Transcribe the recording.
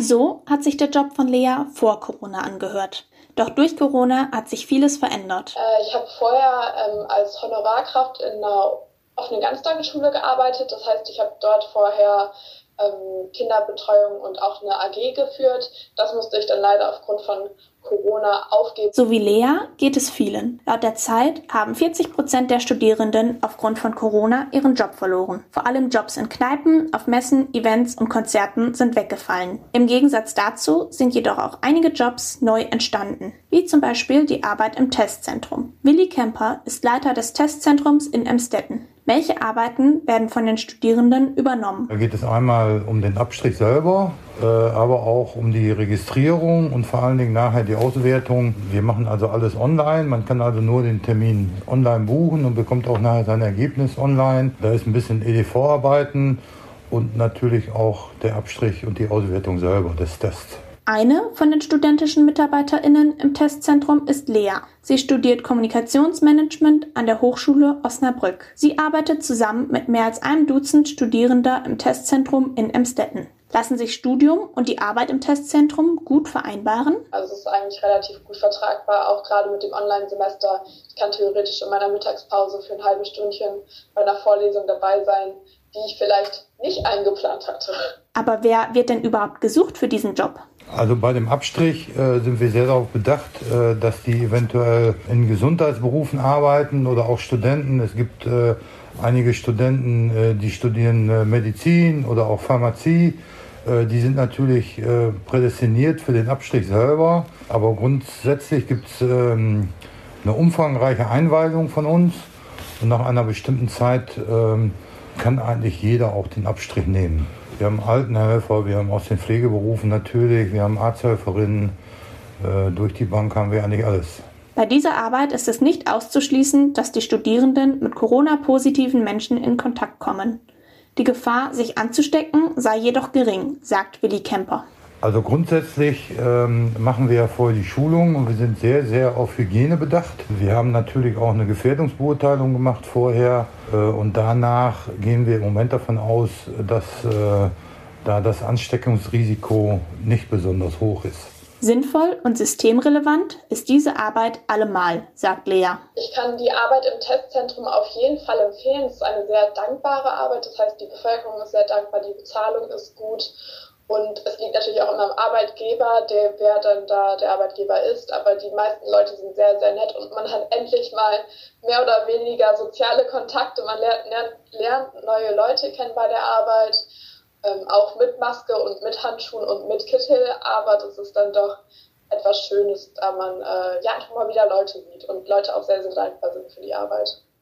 So hat sich der Job von Lea vor Corona angehört. Doch durch Corona hat sich vieles verändert. Ich habe vorher als Honorarkraft in einer offenen Ganztagesschule gearbeitet. Das heißt, ich habe dort vorher Kinderbetreuung und auch eine AG geführt. Das musste ich dann leider aufgrund von Corona aufgeben. So wie Lea geht es vielen. Laut der Zeit haben 40% der Studierenden aufgrund von Corona ihren Job verloren. Vor allem Jobs in Kneipen, auf Messen, Events und Konzerten sind weggefallen. Im Gegensatz dazu sind jedoch auch einige Jobs neu entstanden, wie zum Beispiel die Arbeit im Testzentrum. Willi Kemper ist Leiter des Testzentrums in Emstetten. Welche Arbeiten werden von den Studierenden übernommen? Da geht es einmal um den Abstrich selber, aber auch um die Registrierung und vor allen Dingen nachher die Auswertung. Wir machen also alles online. Man kann also nur den Termin online buchen und bekommt auch nachher sein Ergebnis online. Da ist ein bisschen EDV-Arbeiten und natürlich auch der Abstrich und die Auswertung selber des Tests. Eine von den studentischen MitarbeiterInnen im Testzentrum ist Lea. Sie studiert Kommunikationsmanagement an der Hochschule Osnabrück. Sie arbeitet zusammen mit mehr als einem Dutzend Studierender im Testzentrum in Emstetten. Lassen sich Studium und die Arbeit im Testzentrum gut vereinbaren? Also es ist eigentlich relativ gut vertragbar, auch gerade mit dem Online-Semester. Ich kann theoretisch in meiner Mittagspause für ein halbes Stündchen bei einer Vorlesung dabei sein, die ich vielleicht nicht eingeplant hatte. Aber wer wird denn überhaupt gesucht für diesen Job? Also bei dem Abstrich sind wir sehr darauf bedacht, dass die eventuell in Gesundheitsberufen arbeiten oder auch Studenten. Es gibt einige Studenten, die studieren Medizin oder auch Pharmazie. Die sind natürlich prädestiniert für den Abstrich selber. Aber grundsätzlich gibt es eine umfangreiche Einweisung von uns. Und nach einer bestimmten Zeit kann eigentlich jeder auch den Abstrich nehmen. Wir haben Altenhelfer, wir haben aus den Pflegeberufen natürlich, wir haben Arzthelferinnen. Durch die Bank haben wir eigentlich alles. Bei dieser Arbeit ist es nicht auszuschließen, dass die Studierenden mit Corona-positiven Menschen in Kontakt kommen. Die Gefahr, sich anzustecken, sei jedoch gering, sagt Willi Kemper. Also grundsätzlich machen wir ja vorher die Schulung und wir sind sehr, sehr auf Hygiene bedacht. Wir haben natürlich auch eine Gefährdungsbeurteilung gemacht vorher und danach gehen wir im Moment davon aus, dass da das Ansteckungsrisiko nicht besonders hoch ist. Sinnvoll und systemrelevant ist diese Arbeit allemal, sagt Lea. Ich kann die Arbeit im Testzentrum auf jeden Fall empfehlen. Es ist eine sehr dankbare Arbeit, das heißt, die Bevölkerung ist sehr dankbar, die Bezahlung ist gut. Und es liegt natürlich auch immer am Arbeitgeber, wer dann da der Arbeitgeber ist. Aber die meisten Leute sind sehr, sehr nett und man hat endlich mal mehr oder weniger soziale Kontakte. Man lernt neue Leute kennen bei der Arbeit, auch mit Maske und mit Handschuhen und mit Kittel. Aber das ist dann doch etwas Schönes, da man einfach mal wieder Leute sieht und Leute auch sehr, sehr dankbar sind für die Arbeit.